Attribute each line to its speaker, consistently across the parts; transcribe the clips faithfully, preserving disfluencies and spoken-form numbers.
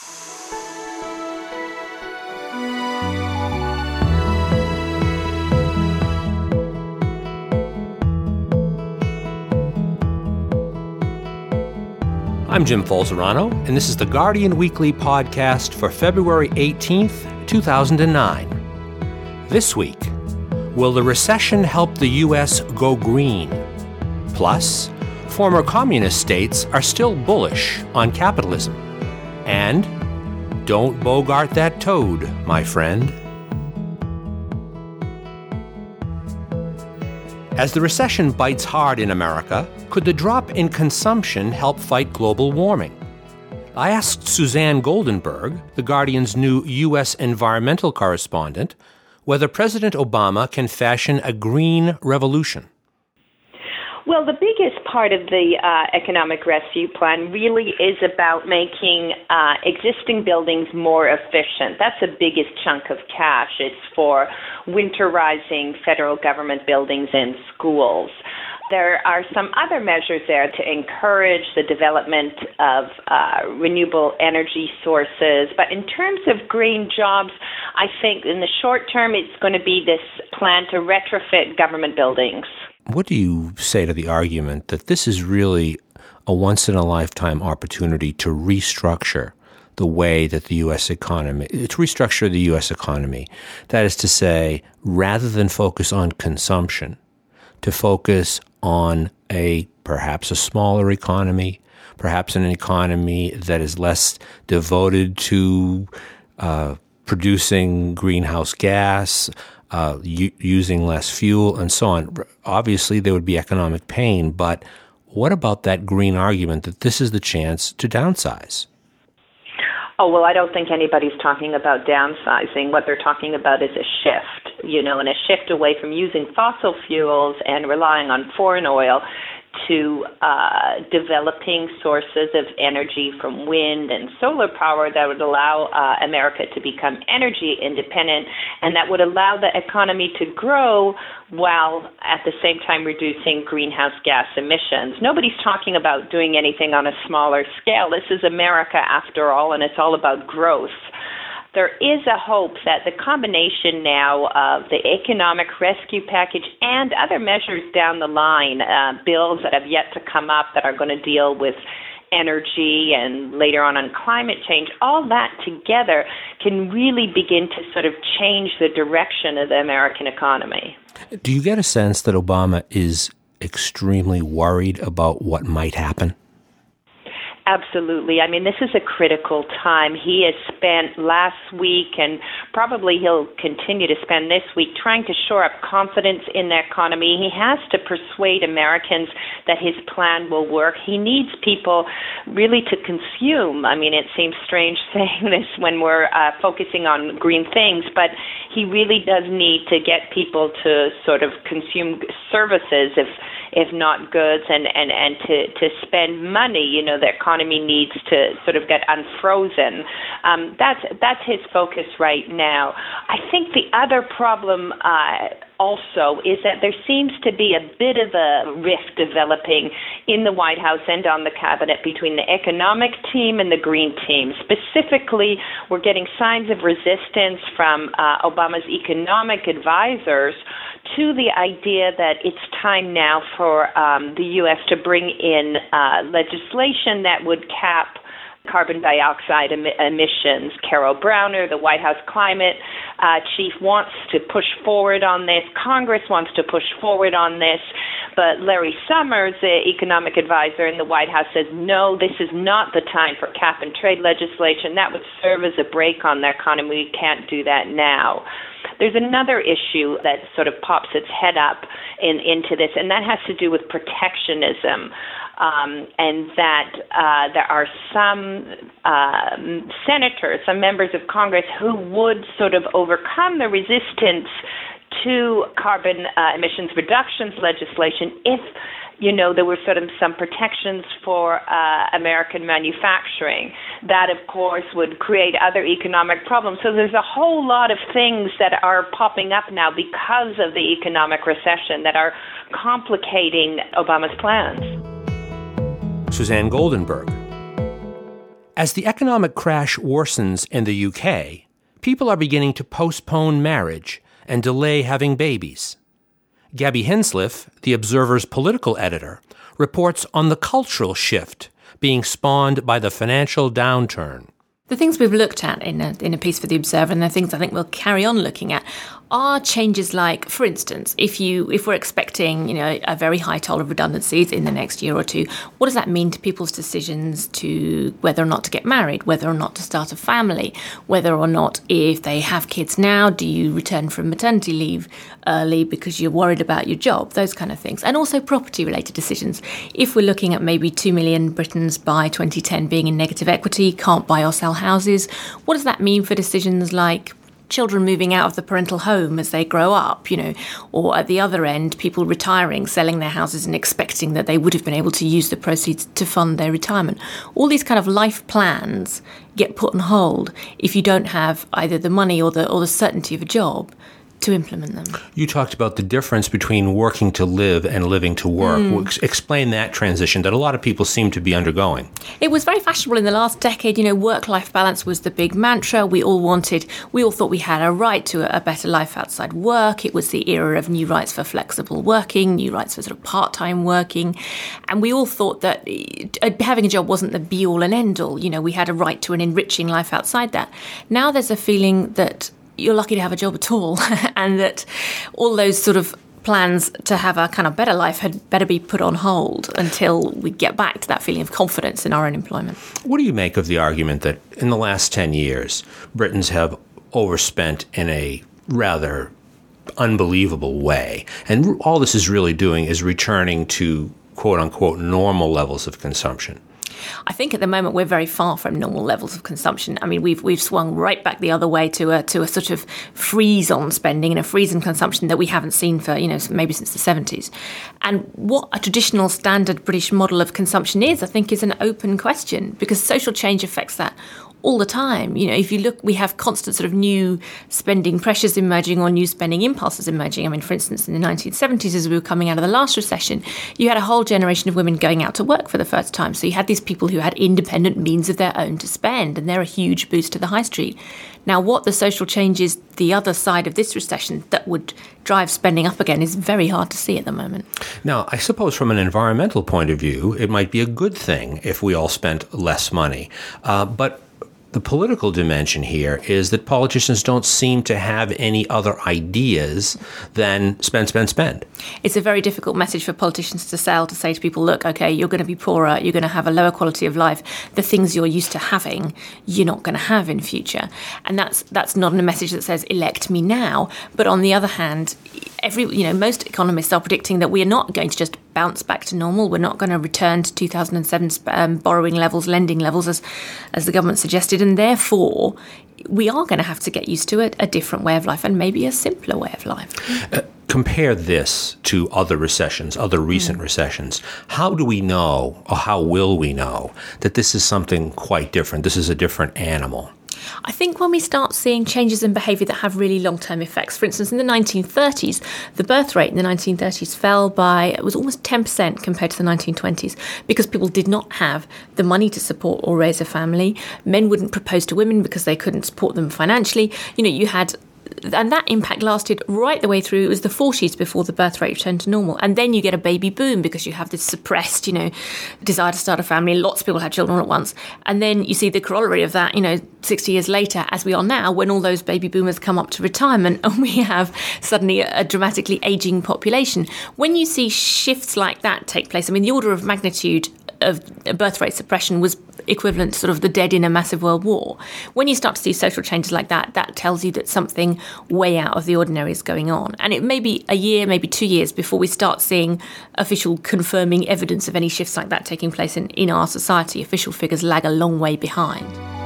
Speaker 1: I'm Jim Falzerano, and this is the Guardian Weekly podcast for February eighteenth, two thousand nine. This week, will the recession help the U S go green? Plus, former communist states are still bullish on capitalism. And don't bogart that toad, my friend. As the recession bites hard in America, could the drop in consumption help fight global warming? I asked Suzanne Goldenberg, The Guardian's new U S environmental correspondent, whether President Obama can fashion a green revolution.
Speaker 2: Well, the biggest part of the uh, economic rescue plan really is about making uh, existing buildings more efficient. That's the biggest chunk of cash. It's for winterizing federal government buildings and schools. There are some other measures there to encourage the development of uh, renewable energy sources. But in terms of green jobs, I think in the short term it's going to be this plan to retrofit government buildings.
Speaker 1: What do you say to the argument that this is really a once-in-a-lifetime opportunity to restructure the way that the U S economy, to restructure the U S economy? That is to say, rather than focus on consumption, to focus on a perhaps a smaller economy, perhaps an economy that is less devoted to uh, producing greenhouse gas, uh, u- using less fuel, and so on. Obviously, there would be economic pain, but what about that green argument that this is the chance to downsize?
Speaker 2: Oh, well, I don't think anybody's talking about downsizing. What they're talking about is a shift, you know, and a shift away from using fossil fuels and relying on foreign oil to uh, developing sources of energy from wind and solar power that would allow uh, America to become energy independent, and that would allow the economy to grow while at the same time reducing greenhouse gas emissions. Nobody's talking about doing anything on a smaller scale. This is America after all, and it's all about growth. There is a hope that the combination now of the economic rescue package and other measures down the line, uh, bills that have yet to come up that are going to deal with energy and later on on climate change, all that together can really begin to sort of change the direction of the American economy.
Speaker 1: Do you get a sense that Obama is extremely worried about what might happen?
Speaker 2: Absolutely. I mean, this is a critical time. He has spent last week, and probably he'll continue to spend this week, trying to shore up confidence in the economy. He has to persuade Americans that his plan will work. He needs people really to consume. I mean, it seems strange saying this when we're uh, focusing on green things, but he really does need to get people to sort of consume services, if if not goods, and, and, and to, to spend money. You know, the economy needs to sort of get unfrozen. Um, that's that's his focus right now. I think the other problem uh, also is that there seems to be a bit of a rift developing in the White House and on the cabinet between the economic team and the green team. Specifically, we're getting signs of resistance from uh, Obama's economic advisors to the idea that it's time now for um, the U S to bring in uh, legislation that would cap carbon dioxide em- emissions. Carol Browner, the White House climate uh, chief, wants to push forward on this. Congress wants to push forward on this. But Larry Summers, the economic advisor in the White House, says, no, this is not the time for cap and trade legislation. That would serve as a brake on the economy. We can't do that now. There's another issue that sort of pops its head up in, into this, and that has to do with protectionism. Um, and that uh, there are some uh, senators, some members of Congress who would sort of overcome the resistance to carbon uh, emissions reductions legislation if, you know, there were sort of some protections for uh, American manufacturing. That, of course, would create other economic problems. So there's a whole lot of things that are popping up now because of the economic recession that are complicating Obama's plans.
Speaker 1: Suzanne Goldenberg. As the economic crash worsens in the U K, people are beginning to postpone marriage and delay having babies. Gabby Hinsliff, The Observer's political editor, reports on the cultural shift being spawned by the financial downturn.
Speaker 3: The things we've looked at in a, in a piece for The Observer, and the things I think we'll carry on looking at, are changes like, for instance, if you if we're expecting, you know, a very high toll of redundancies in the next year or two, what does that mean to people's decisions to whether or not to get married, whether or not to start a family, whether or not, if they have kids now, do you return from maternity leave early because you're worried about your job, those kind of things. And also property-related decisions. If we're looking at maybe two million Britons by twenty ten being in negative equity, can't buy or sell houses, what does that mean for decisions like children moving out of the parental home as they grow up, you know, or at the other end, people retiring, selling their houses and expecting that they would have been able to use the proceeds to fund their retirement. All these kind of life plans get put on hold if you don't have either the money or the or the certainty of a job to implement them.
Speaker 1: You talked about the difference between working to live and living to work. Mm. Explain that transition that a lot of people seem to be undergoing.
Speaker 3: It was very fashionable in the last decade. You know, work-life balance was the big mantra. We all wanted, we all thought we had a right to a better life outside work. It was the era of new rights for flexible working, new rights for sort of part-time working. And we all thought that having a job wasn't the be-all and end-all. You know, we had a right to an enriching life outside that. Now there's a feeling that you're lucky to have a job at all, and that all those sort of plans to have a kind of better life had better be put on hold until we get back to that feeling of confidence in our own employment.
Speaker 1: What do you make of the argument that in the last ten years, Britons have overspent in a rather unbelievable way, and all this is really doing is returning to quote-unquote normal levels of consumption?
Speaker 3: I think at the moment we're very far from normal levels of consumption. I mean, we've we've swung right back the other way to a to a sort of freeze on spending and a freeze in consumption that we haven't seen for, you know, maybe since the seventies. And what a traditional standard British model of consumption is, I think, is an open question, because social change affects that all the time. You know, if you look, we have constant sort of new spending pressures emerging or new spending impulses emerging. I mean, for instance, in the nineteen seventies, as we were coming out of the last recession, you had a whole generation of women going out to work for the first time. So you had these people who had independent means of their own to spend, and they're a huge boost to the high street. Now, what the social change is the other side of this recession that would drive spending up again is very hard to see at the moment.
Speaker 1: Now, I suppose from an environmental point of view, it might be a good thing if we all spent less money. Uh, but the political dimension here is that politicians don't seem to have any other ideas than spend, spend, spend.
Speaker 3: It's a very difficult message for politicians to sell, to say to people, look, okay, you're going to be poorer, you're going to have a lower quality of life. The things you're used to having, you're not going to have in future. And that's that's not a message that says, elect me now. But on the other hand, every you know, most economists are predicting that we are not going to just bounce back to normal. We're not going to return to two thousand seven um, borrowing levels, lending levels, as as the government suggested. And therefore, we are going to have to get used to it, a different way of life, and maybe a simpler way of life.
Speaker 1: Uh, compare this to other recessions, other recent mm. recessions. How do we know, or how will we know, that this is something quite different? This is a different animal.
Speaker 3: I think when we start seeing changes in behaviour that have really long-term effects, for instance, in the nineteen thirties, the birth rate in the nineteen thirties fell by, it was almost ten percent compared to the nineteen twenties, because people did not have the money to support or raise a family. Men wouldn't propose to women because they couldn't support them financially. You know, you had... And that impact lasted right the way through. It was the forties before the birth rate returned to normal. And then you get a baby boom because you have this suppressed, you know, desire to start a family. Lots of people had children at once. And then you see the corollary of that, you know, sixty years later, as we are now, when all those baby boomers come up to retirement and we have suddenly a dramatically ageing population. When you see shifts like that take place, I mean, the order of magnitude of birth rate suppression was equivalent to sort of the dead in a massive world war. When you start to see social changes like that, that tells you that something way out of the ordinary is going on. And it may be a year, maybe two years before we start seeing official confirming evidence of any shifts like that taking place in, in our society. Official figures lag a long way behind.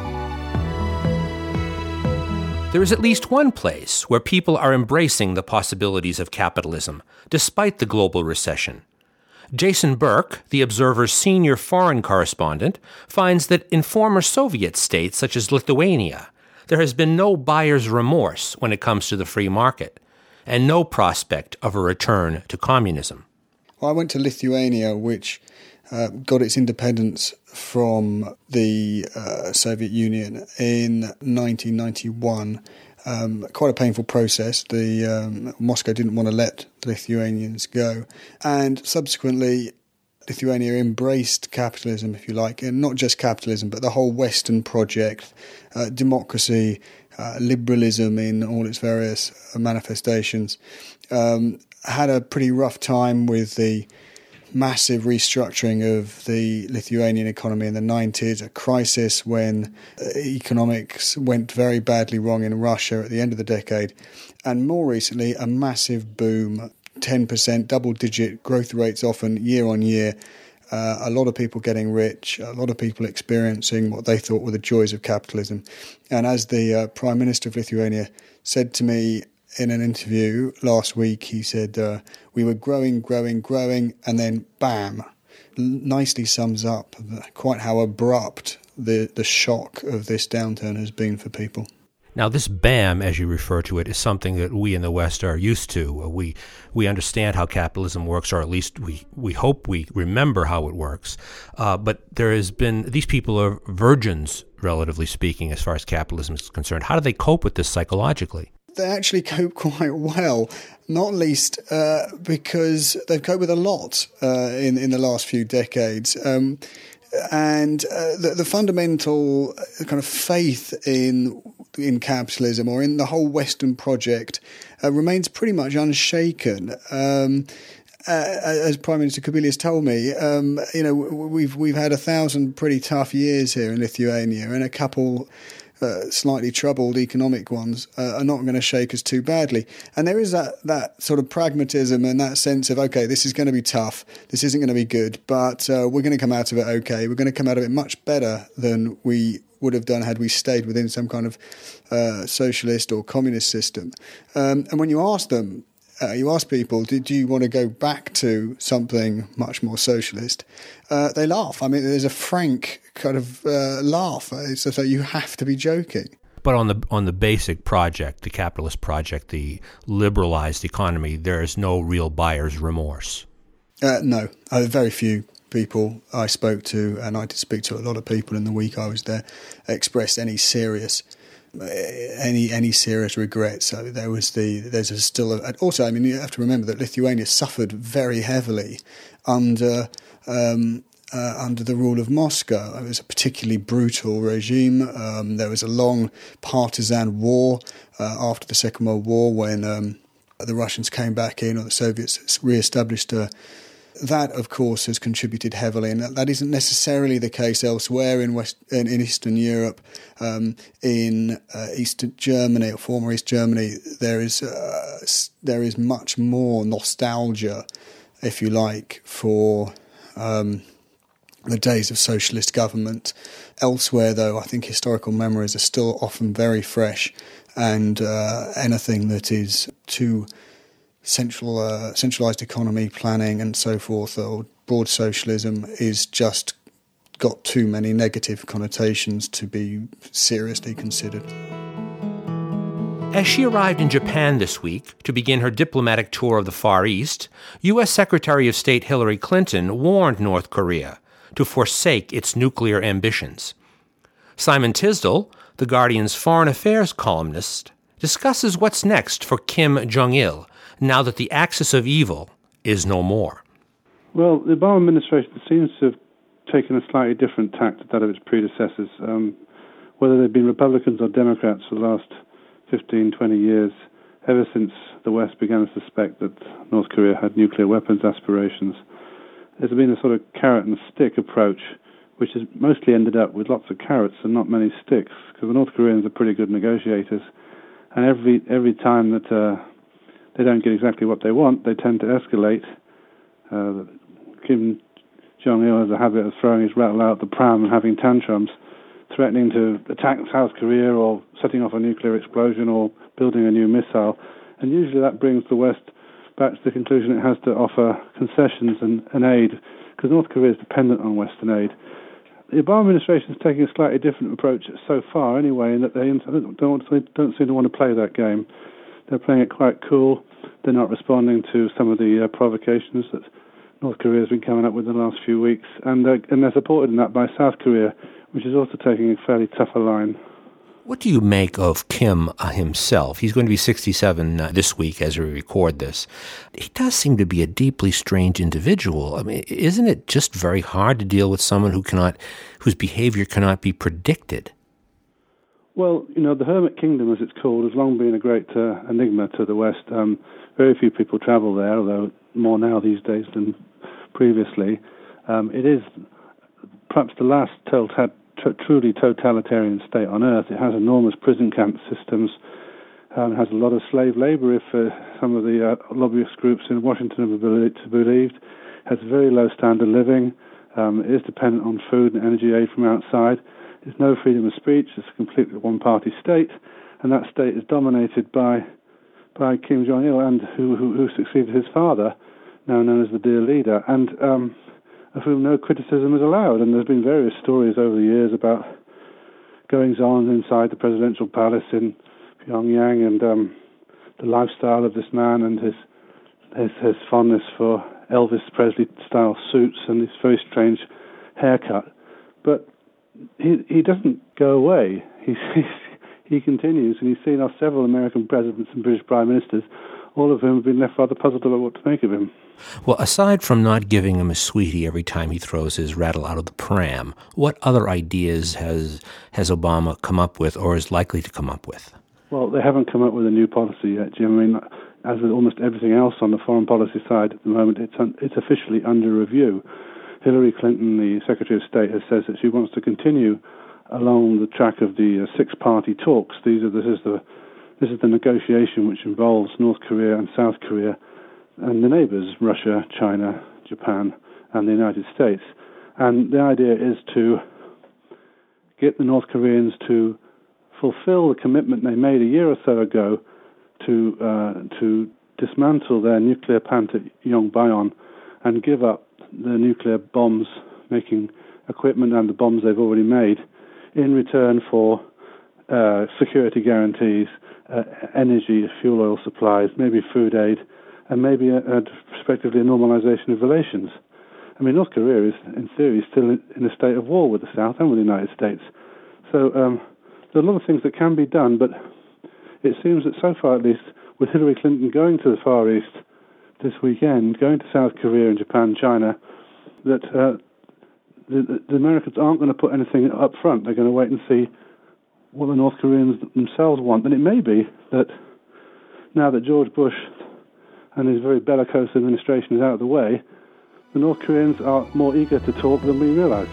Speaker 1: There is at least one place where people are embracing the possibilities of capitalism, despite the global recession. Jason Burke, The Observer's senior foreign correspondent, finds that in former Soviet states such as Lithuania, there has been no buyer's remorse when it comes to the free market, and no prospect of a return to communism.
Speaker 4: Well, I went to Lithuania, which uh, got its independence from the uh, Soviet Union in nineteen ninety-one. Um, quite a painful process. The um, Moscow didn't want to let the Lithuanians go, and subsequently Lithuania embraced capitalism, if you like, and not just capitalism, but the whole Western project, uh, democracy, uh, liberalism in all its various manifestations. Um, had a pretty rough time with the massive restructuring of the Lithuanian economy in the nineties, a crisis when economics went very badly wrong in Russia at the end of the decade, and more recently a massive boom, ten percent, double-digit growth rates often year on year, uh, a lot of people getting rich, a lot of people experiencing what they thought were the joys of capitalism. And as the uh, Prime Minister of Lithuania said to me in an interview last week, he said, uh, we were growing, growing, growing, and then bam, nicely sums up quite how abrupt the, the shock of this downturn has been for people.
Speaker 1: Now, this BAM, as you refer to it, is something that we in the West are used to. We we understand how capitalism works, or at least we, we hope we remember how it works. Uh, but there has been, these people are virgins, relatively speaking, as far as capitalism is concerned. How do they cope with this psychologically?
Speaker 4: They actually cope quite well, not least uh, because they've coped with a lot uh, in, in the last few decades. Um, and uh, the, the fundamental kind of faith in in capitalism or in the whole Western project uh, remains pretty much unshaken. Um, uh, as Prime Minister Kubilius told me, um, you know, we've we've had a thousand pretty tough years here in Lithuania, and a couple Uh, slightly troubled economic ones uh, are not going to shake us too badly. And there is that, that sort of pragmatism and that sense of, okay, this is going to be tough, this isn't going to be good, but uh, we're going to come out of it okay. We're going to come out of it much better than we would have done had we stayed within some kind of uh, socialist or communist system. Um, and when you ask them, Uh, you ask people, do you want to go back to something much more socialist? Uh, they laugh. I mean, there's a frank kind of uh, laugh. It's as though you have to be joking.
Speaker 1: But on the on the basic project, the capitalist project, the liberalized economy, there is no real buyer's remorse.
Speaker 4: Uh, no, uh, very few people I spoke to, and I did speak to a lot of people in the week I was there, expressed any serious any any serious regret. So there was the there's a still a, also I mean you have to remember that Lithuania suffered very heavily under um, uh, under the rule of Moscow. It was a particularly brutal regime. Um, there was a long partisan war uh, after the Second World War when um, the Russians came back in, or the Soviets re-established a That, of course, has contributed heavily, and that isn't necessarily the case elsewhere in West in, in Eastern Europe. Um, in uh, Eastern Germany or former East Germany, there is uh, there is much more nostalgia, if you like, for um, the days of socialist government. Elsewhere, though, I think historical memories are still often very fresh, and uh, anything that is too central uh, centralised economy planning and so forth, or broad socialism, is just got too many negative connotations to be seriously considered.
Speaker 1: As she arrived in Japan this week to begin her diplomatic tour of the Far East, U S Secretary of State Hillary Clinton warned North Korea to forsake its nuclear ambitions. Simon Tisdall, The Guardian's foreign affairs columnist, discusses what's next for Kim Jong-il, now that the axis of evil is no more.
Speaker 5: Well, the Obama administration seems to have taken a slightly different tack to that of its predecessors. Um, whether they've been Republicans or Democrats for the last fifteen, twenty years, ever since the West began to suspect that North Korea had nuclear weapons aspirations, there's been a sort of carrot and stick approach, which has mostly ended up with lots of carrots and not many sticks, because the North Koreans are pretty good negotiators, and every every time that uh, they don't get exactly what they want, they tend to escalate. Uh, Kim Jong-il has a habit of throwing his rattle out the pram and having tantrums, threatening to attack South Korea or setting off a nuclear explosion or building a new missile. And usually that brings the West back to the conclusion it has to offer concessions and, and aid, because North Korea is dependent on Western aid. The Obama administration is taking a slightly different approach so far anyway, in that they don't, don't seem to want to play that game. They're playing it quite cool. They're not responding to some of the uh, provocations that North Korea has been coming up with in the last few weeks. And, uh, and they're supported in that by South Korea, which is also taking a fairly tougher line.
Speaker 1: What do you make of Kim uh, himself? He's going to be sixty-seven uh, this week as we record this. He does seem to be a deeply strange individual. I mean, isn't it just very hard to deal with someone who cannot, whose behavior cannot be predicted?
Speaker 5: Well, you know, the Hermit Kingdom, as it's called, has long been a great uh, enigma to the West. Um, very few people travel there, although more now these days than previously. Um, it is perhaps the last total T- truly totalitarian state on earth. It has enormous prison camp systems, um, has a lot of slave labor, if uh, some of the uh, lobbyist groups in Washington have believed, has very low standard of living, um, it is dependent on food and energy aid from outside. There's no freedom of speech. It's a completely one-party state, and that state is dominated by by Kim Jong-il, and who, who, who succeeded his father, now known as the Dear Leader, and um, of whom no criticism is allowed. And there's been various stories over the years about goings-on inside the presidential palace in Pyongyang, and um, the lifestyle of this man, and his, his his fondness for Elvis Presley-style suits and his very strange haircut. But he he doesn't go away. He's, he's, he continues, and he's seen off several American presidents and British prime ministers, all of whom have been left rather puzzled about what to make of him.
Speaker 1: Well, aside from not giving him a sweetie every time he throws his rattle out of the pram, what other ideas has has Obama come up with, or is likely to come up with?
Speaker 5: Well, they haven't come up with a new policy yet, Jim. I mean, as with almost everything else on the foreign policy side at the moment, it's un- it's officially under review. Hillary Clinton, the Secretary of State, has said that she wants to continue along the track of the uh, six-party talks. These are this is the this is the negotiation which involves North Korea and South Korea, and the neighbors, Russia, China, Japan, and the United States. And the idea is to get the North Koreans to fulfill the commitment they made a year or so ago to uh, to dismantle their nuclear plant at Yongbyon and give up the nuclear bombs-making equipment and the bombs they've already made in return for uh, security guarantees, uh, energy, fuel oil supplies, maybe food aid, and maybe a, a, respectively a normalization of relations. I mean, North Korea is, in theory, still in, in a state of war with the South and with the United States. So um, there are a lot of things that can be done, but it seems that so far, at least, with Hillary Clinton going to the Far East this weekend, going to South Korea and Japan, China, that uh, the, the Americans aren't going to put anything up front. They're going to wait and see what the North Koreans themselves want. And it may be that now that George Bush and his very bellicose administration is out of the way, the North Koreans are more eager to talk than we realize.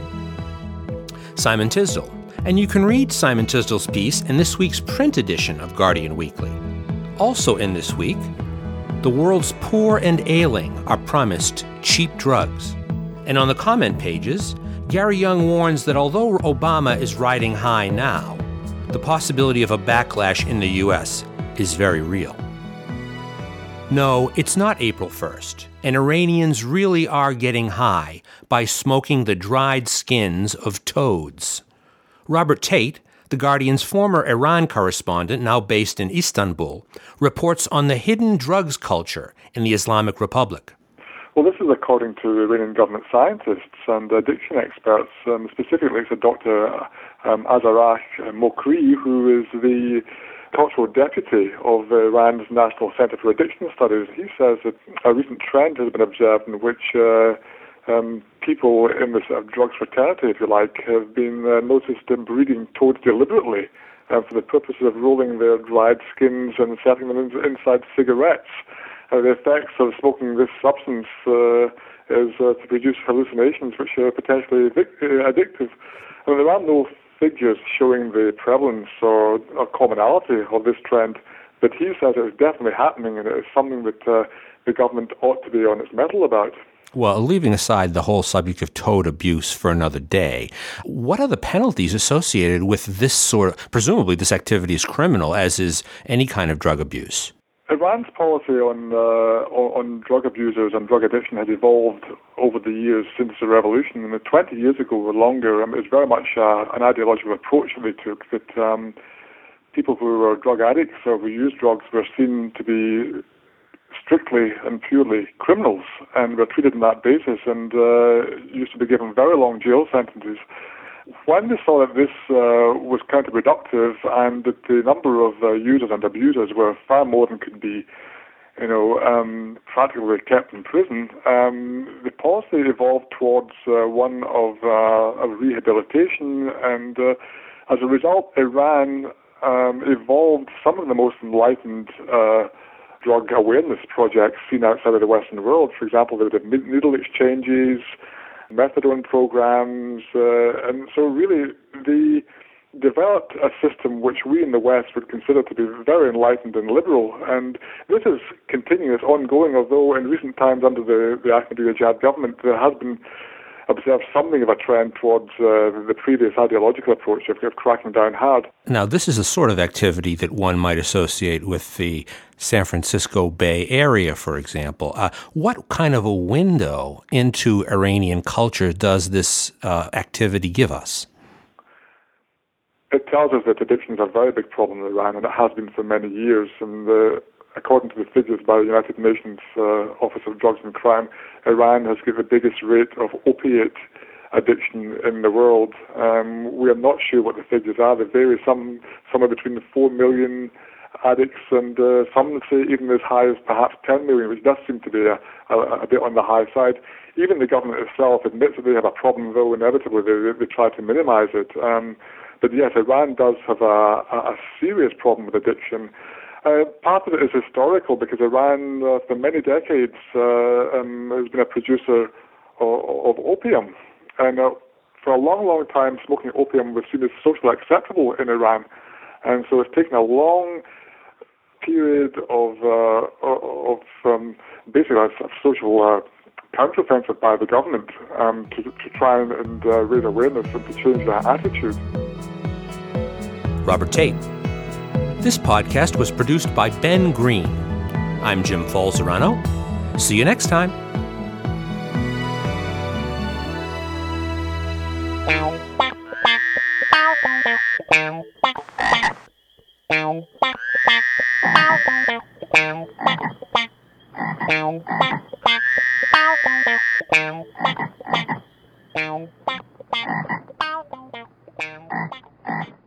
Speaker 1: Simon Tisdall. And you can read Simon Tisdall's piece in this week's print edition of Guardian Weekly. Also in this week, the world's poor and ailing are promised cheap drugs. And on the comment pages, Gary Young warns that although Obama is riding high now, the possibility of a backlash in the U S is very real. No, it's not April first, and Iranians really are getting high by smoking the dried skins of toads. Robert Tate, The Guardian's former Iran correspondent, now based in Istanbul, reports on the hidden drugs culture in the Islamic Republic.
Speaker 6: Well, this is according to Iranian government scientists and addiction experts. Um, specifically, it's a Doctor um, Azarah Mokri, who is the cultural deputy of Iran's National Center for Addiction Studies. He says that a recent trend has been observed in which uh, um, people in the sort of drugs fraternity, if you like, have been uh, noticed in breeding toads deliberately uh, for the purpose of rolling their dried skins and setting them in, inside cigarettes. Uh, the effects of smoking this substance uh, is uh, to produce hallucinations which are potentially vic- uh, addictive. I mean, there are no figures showing the prevalence or, or commonality of this trend, but he says it is definitely happening, and it is something that uh, the government ought to be on its mettle about.
Speaker 1: Well, leaving aside the whole subject of toad abuse for another day, what are the penalties associated with this sort of, presumably this activity is criminal, as is any kind of drug abuse?
Speaker 6: Iran's policy on, uh, on drug abusers and drug addiction has evolved over the years since the revolution. And twenty years ago or longer, um, it was very much uh, an ideological approach that they took, that um, people who were drug addicts or who used drugs were seen to be strictly and purely criminals and were treated on that basis and uh, used to be given very long jail sentences. When they saw that this uh, was counterproductive and that the number of uh, users and abusers were far more than could be, you know, um, practically kept in prison, um, the policy evolved towards uh, one of, uh, of rehabilitation, and uh, as a result, Iran um, evolved some of the most enlightened uh, drug awareness projects seen outside of the Western world. For example, they did needle exchanges, methadone programs, uh, and so really they developed a system which we in the West would consider to be very enlightened and liberal. And this is continuous, ongoing, although in recent times under the, the Ahmadinejad government there has been observed something of a trend towards uh, the previous ideological approach of, of cracking down hard.
Speaker 1: Now, this is the sort of activity that one might associate with the San Francisco Bay Area, for example. Uh, what kind of a window into Iranian culture does this uh, activity give us?
Speaker 6: It tells us that addiction is a very big problem in Iran, and it has been for many years. And uh, according to the figures by the United Nations uh, Office of Drugs and Crime, Iran has got the biggest rate of opiate addiction in the world. Um, we are not sure what the figures are. They vary, some somewhere between four million addicts and uh, some say even as high as perhaps ten million, which does seem to be a, a, a bit on the high side. Even the government itself admits that they have a problem, though inevitably they, they try to minimize it. Um, but yes, Iran does have a, a serious problem with addiction. Uh, part of it is historical because Iran, uh, for many decades, uh, um, has been a producer of, of opium. And uh, for a long, long time, smoking opium was seen as socially acceptable in Iran. And so it's taken a long period of, uh, of um, basically a social uh, counteroffensive by the government um, to, to try and, and uh, raise awareness and to change that attitude.
Speaker 1: Robert Tate. This podcast was produced by Ben Green. I'm Jim Falzerano. See you next time.
Speaker 7: Thank you.